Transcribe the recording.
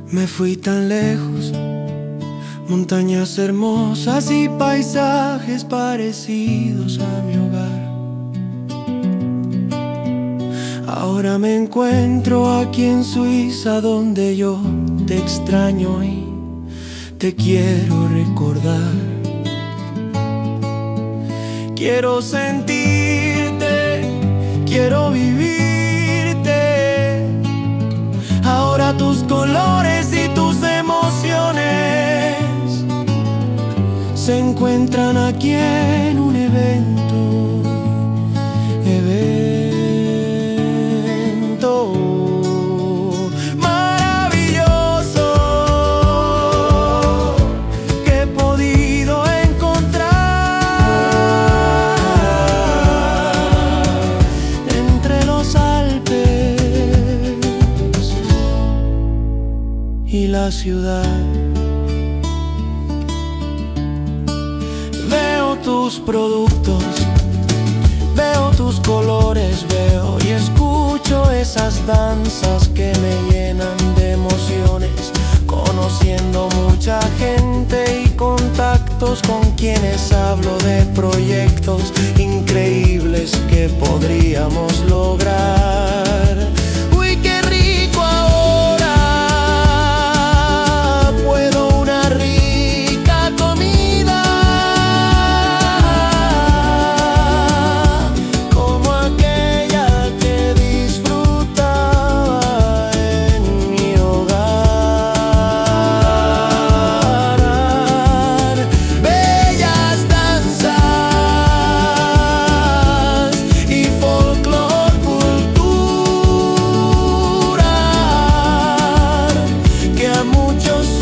Me fui tan lejos, montañas hermosas y paisajes parecidos a mi hogar. Ahora me encuentro aquí en Suiza, donde yo te extraño y te quiero recordar. Quiero sentirte, quiero vivirte. Ahora tus colores y tus emociones se encuentran aquí en un evento. Maravilloso que he podido encontrar entre los Alpes y la ciudad. Veo tus productos, veo tus colores, veo y escucho esas danzas que me llenan de emociones, conociendo mucha gente y contactos con quienes hablo de proyectos increíbles que podríamos lograr. Uy, qué rico ahora, puedo una rica comida, como aquella que disfrutaba en mi hogar. Bellas danzas y folclor cultural que a muchos